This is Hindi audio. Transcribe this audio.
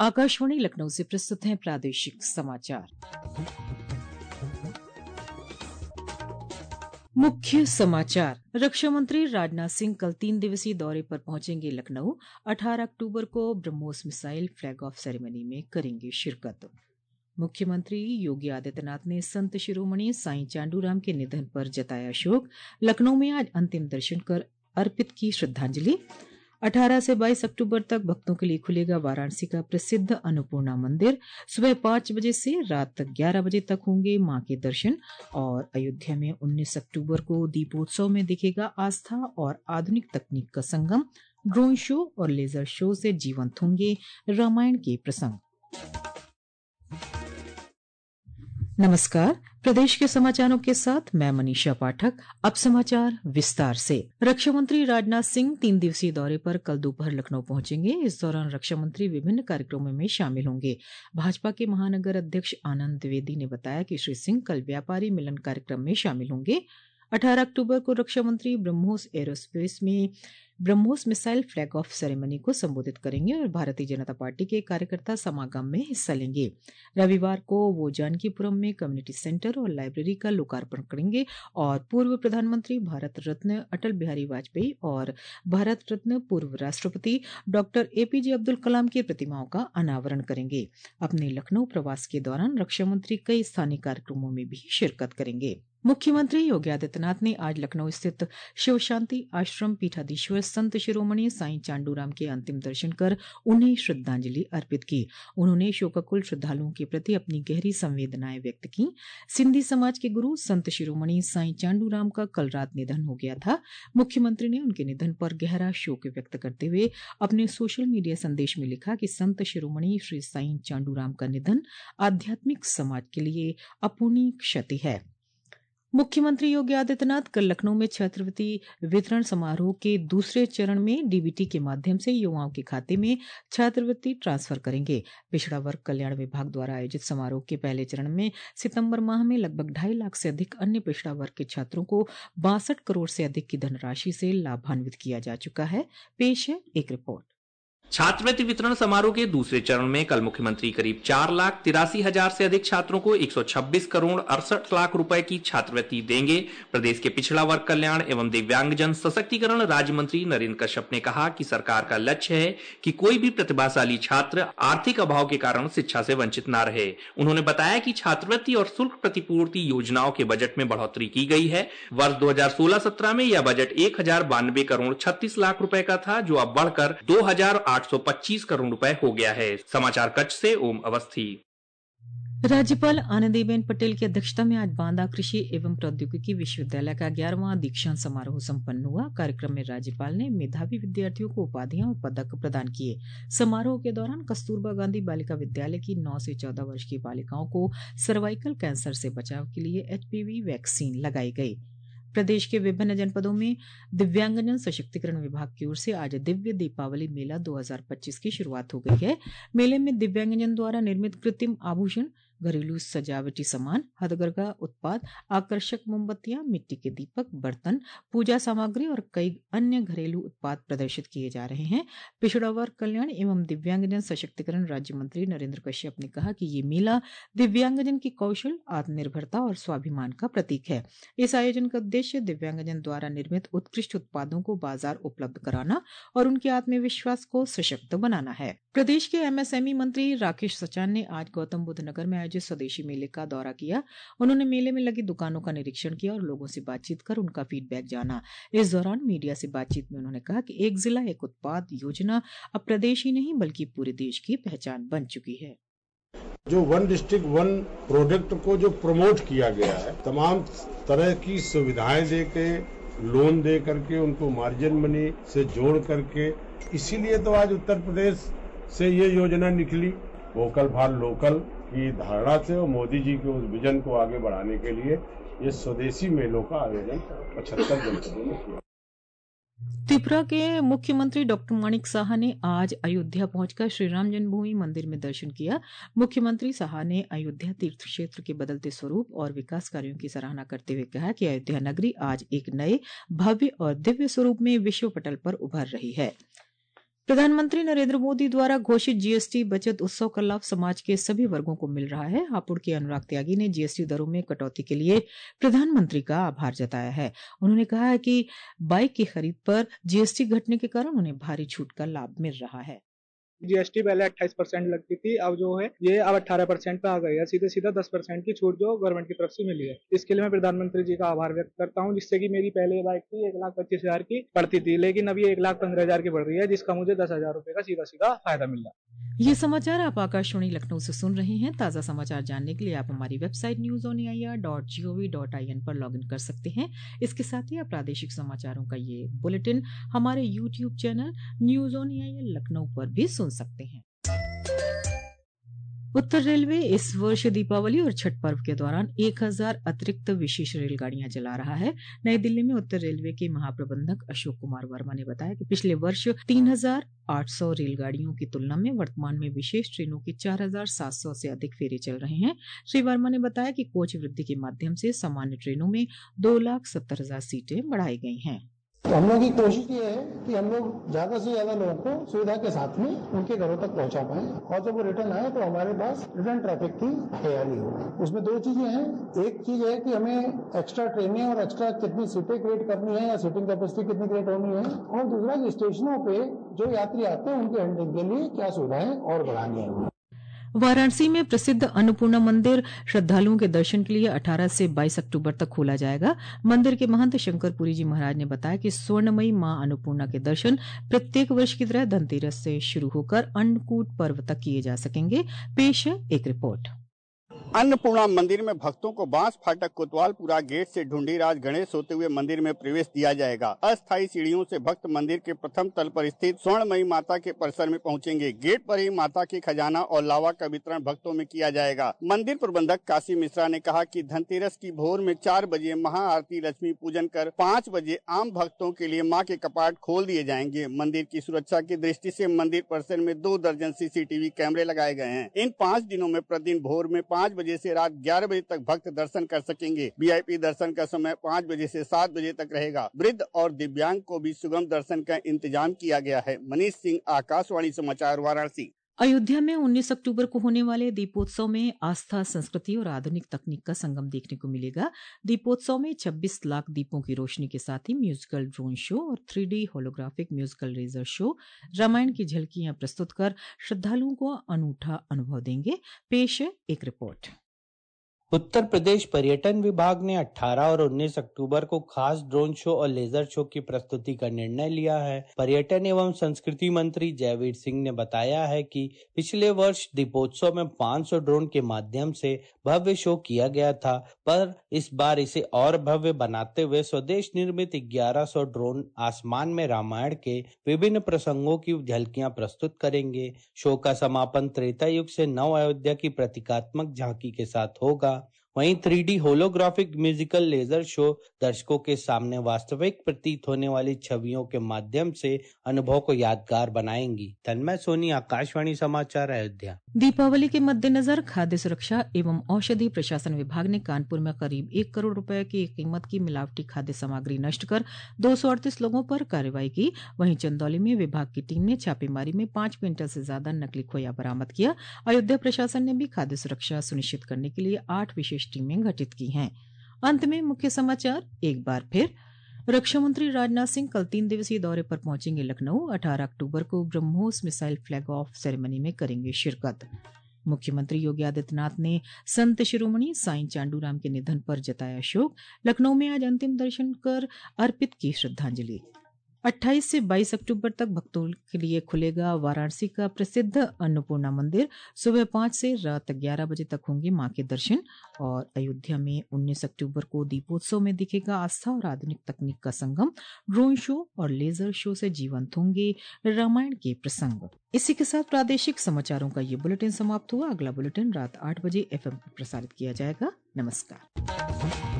आकाशवाणी लखनऊ से प्रस्तुत हैं प्रादेशिक समाचार। मुख्य समाचार। रक्षा मंत्री राजनाथ सिंह कल 3 दिवसीय दौरे पर पहुंचेंगे लखनऊ। 18 अक्टूबर को BrahMos missile flag off ceremony में करेंगे शिरकत। मुख्यमंत्री योगी आदित्यनाथ ने संत शिरोमणि साईं चांडूराम के निधन पर जताया शोक। लखनऊ में आज अंतिम दर्शन कर अर्पित की श्रद्धांजलि। 18 से 22 अक्टूबर तक भक्तों के लिए खुलेगा वाराणसी का प्रसिद्ध अन्नपूर्णा मंदिर। सुबह 5 बजे से रात 11 बजे तक होंगे मां के दर्शन। और अयोध्या में 19 अक्टूबर को दीपोत्सव में दिखेगा आस्था और आधुनिक तकनीक का संगम। ड्रोन शो और लेजर शो से जीवंत होंगे रामायण के प्रसंग। नमस्कार, प्रदेश के समाचारों के साथ मैं मनीषा पाठक। अब समाचार विस्तार से। रक्षा मंत्री राजनाथ सिंह 3 दिवसीय दौरे पर कल दोपहर लखनऊ पहुंचेंगे। इस दौरान रक्षा मंत्री विभिन्न कार्यक्रमों में शामिल होंगे। भाजपा के महानगर अध्यक्ष आनंद द्विवेदी ने बताया कि श्री सिंह कल व्यापारी मिलन कार्यक्रम में शामिल होंगे। 18 अक्टूबर को रक्षा मंत्री ब्रह्मोस एरोस्पेस में BrahMos missile flag off ceremony को संबोधित करेंगे और भारतीय जनता पार्टी के कार्यकर्ता समागम में हिस्सा लेंगे। रविवार को वो जानकीपुरम में कम्युनिटी सेंटर और लाइब्रेरी का लोकार्पण करेंगे और पूर्व प्रधानमंत्री भारत रत्न अटल बिहारी वाजपेयी और भारत रत्न पूर्व राष्ट्रपति डॉक्टर एपीजे अब्दुल कलाम की प्रतिमाओं का अनावरण करेंगे। अपने लखनऊ प्रवास के दौरान रक्षा मंत्री कई स्थानीय कार्यक्रमों में भी शिरकत करेंगे। मुख्यमंत्री योगी आदित्यनाथ ने आज लखनऊ स्थित शिव शांति आश्रम पीठाधीश्वर संत शिरोमणि साईं चांडूराम के अंतिम दर्शन कर उन्हें श्रद्धांजलि अर्पित की। उन्होंने शोकाकुल श्रद्धालुओं के प्रति अपनी गहरी संवेदनाएं व्यक्त की। सिंधी समाज के गुरु संत शिरोमणि साईं चांडूराम का कल रात निधन हो गया था। मुख्यमंत्री ने उनके निधन पर गहरा शोक व्यक्त करते हुए अपने सोशल मीडिया संदेश में लिखा कि संत शिरोमणि श्री साईं चांडूराम का निधन आध्यात्मिक समाज के लिए अपूर्णीय क्षति है। मुख्यमंत्री योगी आदित्यनाथ कल लखनऊ में छात्रवृत्ति वितरण समारोह के दूसरे चरण में डीबीटी के माध्यम से युवाओं के खाते में छात्रवृत्ति ट्रांसफर करेंगे। पिछड़ा वर्ग कल्याण विभाग द्वारा आयोजित समारोह के पहले चरण में सितंबर माह में लगभग 2.5 लाख से अधिक अन्य पिछड़ा वर्ग के छात्रों को 62 करोड़ से अधिक की धनराशि से लाभान्वित किया जा चुका है। पेश है एक रिपोर्ट। छात्रवृत्ति वितरण समारोह के दूसरे चरण में कल मुख्यमंत्री करीब 4,83,000 से अधिक छात्रों को 126 करोड़ 68 लाख रुपए की छात्रवृत्ति देंगे। प्रदेश के पिछड़ा वर्ग कल्याण एवं दिव्यांगजन सशक्तिकरण राज्य मंत्री नरेंद्र कश्यप ने कहा कि सरकार का लक्ष्य है कि कोई भी प्रतिभाशाली छात्र आर्थिक अभाव के कारण शिक्षा से वंचित न रहे। उन्होंने बताया कि छात्रवृत्ति और शुल्क प्रतिपूर्ति योजनाओं के बजट में बढ़ोतरी की गई है। वर्ष 2016-17 में यह बजट 1,092 करोड़ 36 लाख रुपए का था, जो अब बढ़कर 2,825 करोड़ रुपए हो गया है। समाचार कक्ष से ओम अवस्थी। राज्यपाल आनंदीबेन पटेल की अध्यक्षता में आज बांदा कृषि एवं प्रौद्योगिकी विश्वविद्यालय का 11वां दीक्षांत समारोह संपन्न हुआ। कार्यक्रम में राज्यपाल ने मेधावी विद्यार्थियों को उपाधियां और पदक प्रदान किए। समारोह के दौरान कस्तूरबा गांधी बालिका विद्यालय की 9 से 14 वर्ष की बालिकाओं को सर्वाइकल कैंसर से बचाव के लिए HPV वैक्सीन लगाई गई। प्रदेश के विभिन्न जनपदों में दिव्यांगजन सशक्तिकरण विभाग की ओर से आज दिव्य दीपावली मेला 2025 की शुरुआत हो गई है। मेले में दिव्यांगजन द्वारा निर्मित कृत्रिम आभूषण, घरेलू सजावटी सामान, हथकरघा उत्पाद, आकर्षक मोमबत्तियां, मिट्टी के दीपक, बर्तन, पूजा सामग्री और कई अन्य घरेलू उत्पाद प्रदर्शित किए जा रहे हैं। पिछड़ा वर्ग कल्याण एवं दिव्यांगजन सशक्तिकरण राज्य मंत्री नरेंद्र कश्यप ने कहा कि ये मेला दिव्यांगजन की कौशल, आत्मनिर्भरता और स्वाभिमान का प्रतीक है। इस आयोजन का उद्देश्य दिव्यांगजन द्वारा निर्मित उत्कृष्ट उत्पादों को बाजार उपलब्ध कराना और उनके आत्मविश्वास को सशक्त बनाना है। प्रदेश के MSME मंत्री राकेश सचान ने आज गौतम बुद्ध नगर में आयोजित स्वदेशी मेले का दौरा किया। उन्होंने मेले में लगी दुकानों का निरीक्षण किया और लोगों से बातचीत कर उनका फीडबैक जाना। इस दौरान मीडिया से बातचीत में उन्होंने कहा कि एक जिला एक उत्पाद योजना अब प्रदेश ही नहीं बल्कि पूरे देश की पहचान बन चुकी है। जो वन डिस्ट्रिक्ट वन प्रोडक्ट को जो प्रमोट किया गया है, तमाम तरह की सुविधाएं दे के, लोन दे करके, उनको मार्जिन मनी से जोड़ करके, इसीलिए तो आज उत्तर प्रदेश से ये योजना निकली। वोकल फॉर लोकल की धारणा से और मोदी जी के उस विजन को आगे बढ़ाने के लिए ये स्वदेशी मेलों का आयोजन 75 जनपदों में किया। त्रिपुरा के मुख्यमंत्री डॉक्टर माणिक साहा ने आज अयोध्या पहुंचकर श्री राम जन्मभूमि मंदिर में दर्शन किया। मुख्यमंत्री साहा ने अयोध्या तीर्थ क्षेत्र के बदलते स्वरूप और विकास कार्यों की सराहना करते हुए कहा कि अयोध्या नगरी आज एक नए भव्य और दिव्य स्वरूप में विश्व पटल पर उभर रही है। प्रधानमंत्री नरेंद्र मोदी द्वारा घोषित जीएसटी बचत उत्सव का लाभ समाज के सभी वर्गों को मिल रहा है। हापुड़ के अनुराग त्यागी ने जीएसटी दरों में कटौती के लिए प्रधानमंत्री का आभार जताया है। उन्होंने कहा है कि बाइक की खरीद पर जीएसटी घटने के कारण उन्हें भारी छूट का लाभ मिल रहा है। जीएसटी पहले 28% लगती थी, अब जो है ये अब 18% पे आ गई है। सीधे सीधा 10% की छूट जो गवर्नमेंट की तरफ से मिली है। इसके लिए मैं प्रधानमंत्री जी का आभार व्यक्त करता हूं, जिससे कि मेरी पहले बाइक थी 1,25,000 की पड़ती थी, लेकिन अब ये 1,15,000 की पड़ रही है, जिसका मुझे 10,000 रुपए का सीधा सीधा फायदा मिल रहा है। ये समाचार आप आकाशवाणी लखनऊ से सुन रहे हैं। ताजा समाचार जानने के लिए आप हमारी वेबसाइट newsonair.gov.in पर लॉगिन कर सकते हैं। इसके साथ ही आप प्रादेशिक समाचारों का ये बुलेटिन हमारे YouTube channel news on AIR Lucknow पर भी सुन सकते हैं। उत्तर रेलवे इस वर्ष दीपावली और छठ पर्व के दौरान 1,000 अतिरिक्त विशेष रेलगाड़ियां चला रहा है। नई दिल्ली में उत्तर रेलवे के महाप्रबंधक अशोक कुमार वर्मा ने बताया कि पिछले वर्ष 3,800 रेलगाड़ियों की तुलना में वर्तमान में विशेष ट्रेनों की 4,700 से अधिक फेरे चल रहे हैं। श्री वर्मा ने बताया कि कोच वृद्धि के माध्यम से सामान्य ट्रेनों में 2,70,000 सीटें बढ़ाई गई हैं। तो हम लोग की कोशिश ये है कि हम लोग ज्यादा से ज्यादा लोगों को सुविधा के साथ में उनके घरों तक पहुंचा पाएं, और जब वो रिटर्न आए तो हमारे पास रिटर्न ट्रैफिक की तैयारी हो। उसमें दो चीजें हैं। एक चीज है कि हमें एक्स्ट्रा ट्रेनें और एक्स्ट्रा कितनी सीटें क्रिएट करनी है या सीटिंग कैपेसिटी कितनी क्रिएट होनी है, और दूसरा कि स्टेशनों पे जो यात्री आते हैं उनके हैंडलिंग के लिए क्या सुविधाएं और बढ़ानी है। वाराणसी में प्रसिद्ध अन्नपूर्णा मंदिर श्रद्धालुओं के दर्शन के लिए 18 से 22 अक्टूबर तक खोला जाएगा। मंदिर के महंत शंकरपुरी जी महाराज ने बताया कि स्वर्णमयी मां अन्नपूर्णा के दर्शन प्रत्येक वर्ष की तरह धनतेरस से शुरू होकर अन्नकूट पर्व तक किए जा सकेंगे। पेश है एक रिपोर्ट। अन्नपूर्णा मंदिर में भक्तों को बांस फाटक कोतवालपुरा गेट से ढूंढीराज गणेश होते हुए मंदिर में प्रवेश दिया जाएगा। अस्थायी सीढ़ियों से भक्त मंदिर के प्रथम तल पर स्थित स्वर्णमयी माता के परिसर में पहुंचेंगे। गेट पर ही माता के खजाना और लावा का वितरण भक्तों में किया जाएगा। मंदिर प्रबंधक काशी मिश्रा ने कहा कि धनतेरस की भोर में 4 बजे महाआरती लक्ष्मी पूजन कर 5 बजे आम भक्तों के लिए मां के कपाट खोल दिए जाएंगे। मंदिर की सुरक्षा की दृष्टि से मंदिर परिसर में 2 दर्जन CCTV कैमरे लगाए गए हैं। इन 5 दिनों में प्रतिदिन भोर में 5 बजे से रात 11 बजे तक भक्त दर्शन कर सकेंगे। VIP दर्शन का समय 5 बजे से 7 बजे तक रहेगा। वृद्ध और दिव्यांग को भी सुगम दर्शन का इंतजाम किया गया है। मनीष सिंह, आकाशवाणी समाचार, वाराणसी। अयोध्या में 19 अक्टूबर को होने वाले दीपोत्सव में आस्था, संस्कृति और आधुनिक तकनीक का संगम देखने को मिलेगा। दीपोत्सव में 26 लाख दीपों की रोशनी के साथ ही म्यूजिकल ड्रोन शो और 3D holographic musical laser show, Ramayana की झलकियां प्रस्तुत कर श्रद्धालुओं को अनूठा अनुभव देंगे। पेश है एक रिपोर्ट। उत्तर प्रदेश पर्यटन विभाग ने 18 और 19 अक्टूबर को खास ड्रोन शो और लेजर शो की प्रस्तुति का निर्णय लिया है। पर्यटन एवं संस्कृति मंत्री जयवीर सिंह ने बताया है कि पिछले वर्ष दीपोत्सव में 500 ड्रोन के माध्यम से भव्य शो किया गया था, पर इस बार इसे और भव्य बनाते हुए स्वदेश निर्मित 1100 ड्रोन आसमान में रामायण के विभिन्न प्रसंगों की झलकियां प्रस्तुत करेंगे। शो का समापन त्रेता युग से नव अयोध्या की प्रतीकात्मक झांकी के साथ होगा। वहीं 3D holographic musical laser show दर्शकों के सामने वास्तविक प्रतीत होने वाली छवियों के माध्यम से अनुभव को यादगार बनाएंगी। तन्मय सोनी, आकाशवाणी समाचार, अयोध्या। दीपावली के मद्देनजर खाद्य सुरक्षा एवं औषधि प्रशासन विभाग ने कानपुर में करीब 1 करोड़ रुपए की कीमत की मिलावटी खाद्य सामग्री नष्ट कर 238 लोगों पर कार्रवाई की। वहीं चंदौली में विभाग की टीम ने छापेमारी में 5 क्विंटल से ज्यादा नकली खोया बरामद किया। अयोध्या प्रशासन ने भी खाद्य सुरक्षा सुनिश्चित करने के लिए 8 विशेष टीमें गठित की हैं। अंत में मुख्य समाचार एक बार फिर। रक्षा मंत्री राजनाथ सिंह कल 3 दिवसीय दौरे पर पहुंचेंगे लखनऊ। 18 अक्टूबर को BrahMos missile flag off ceremony में करेंगे शिरकत। मुख्यमंत्री योगी आदित्यनाथ ने संत शिरोमणि साईं चांडूराम के निधन पर जताया शोक। लखनऊ में आज अंतिम दर्शन कर अर्पित की श्रद्धांजलि। 28 से 22 अक्टूबर तक भक्तों के लिए खुलेगा वाराणसी का प्रसिद्ध अन्नपूर्णा मंदिर। सुबह 5 से रात 11 बजे तक होंगे मां के दर्शन। और अयोध्या में 19 अक्टूबर को दीपोत्सव में दिखेगा आस्था और आधुनिक तकनीक का संगम। ड्रोन शो और लेजर शो से जीवंत होंगे रामायण के प्रसंग। इसी के साथ प्रादेशिक समाचारों का ये बुलेटिन समाप्त हुआ। अगला बुलेटिन रात 8 बजे FM पर प्रसारित किया जाएगा। नमस्कार।